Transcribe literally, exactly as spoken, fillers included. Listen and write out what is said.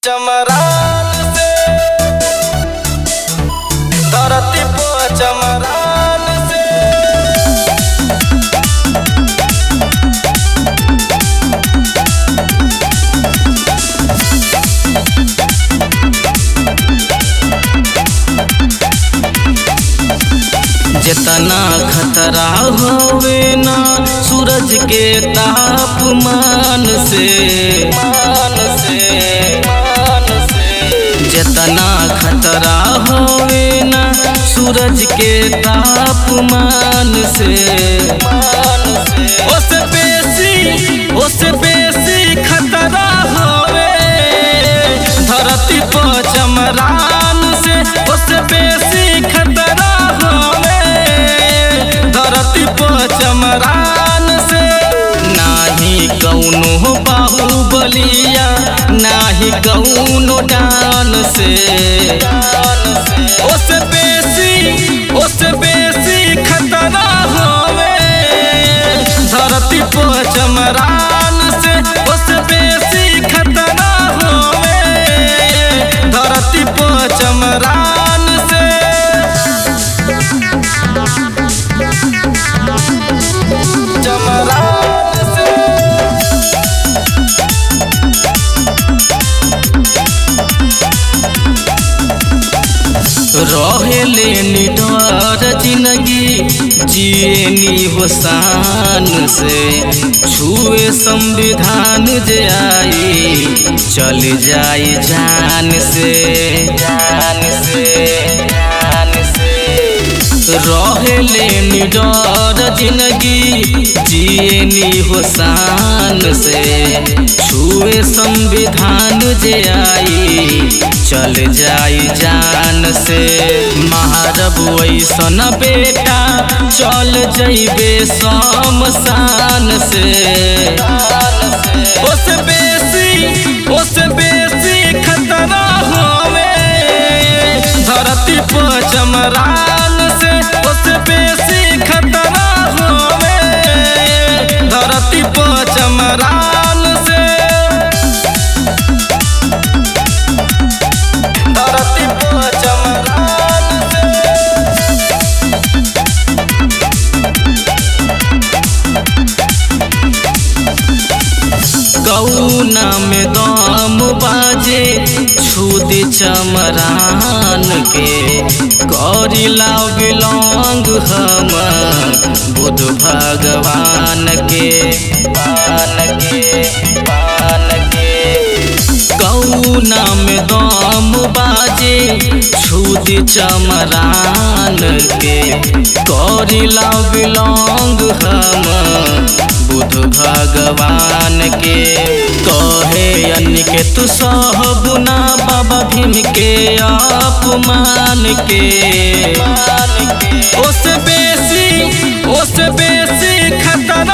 चमरान से धरती पर चमरान से जितना खतरा होवे ना सूरज के तापमान से मान से मान से जितना खतरा होवे ना सूरज के तापमान से मान से उससे बेसी उससे बेसी खतरा होवे धरती पर चमरान से उससे बेसी खतरा चमरान से नाही कौनो बाहुबलिया नाही कौनो डान से उससे बेसी उससे बेसी खतरा होवे धरती पर चमरान से उससे बेसी खतरा होवे धरती पर चमरान से रहेले निडर जिंदगी जियनी होसान से छुए संविधान जे आई चल जाई जान से जान से जान से रहेले निडर जिंदगी जियनी होसान से छुए संविधान जे आई चल जाई जान से महारब ऐसन बेटा चल जइबे शमशान से उससे बेसी उससे बेसी खतरा होवे धरती पर चमरान से उससे बेसी खतरा होवे धरती पर चमरान से कौना में दम बाजे छूद चमरान के करिला बिलोंग हम बुध भगवान के पान के पान के कौना में दम बाजे छूद चमरान के करिला बिलोंग हम बुध भगवान के कहे अन्य तू सहबुना बाबा भीम के अपमान के उससे बेसी उससे बेसी खतरा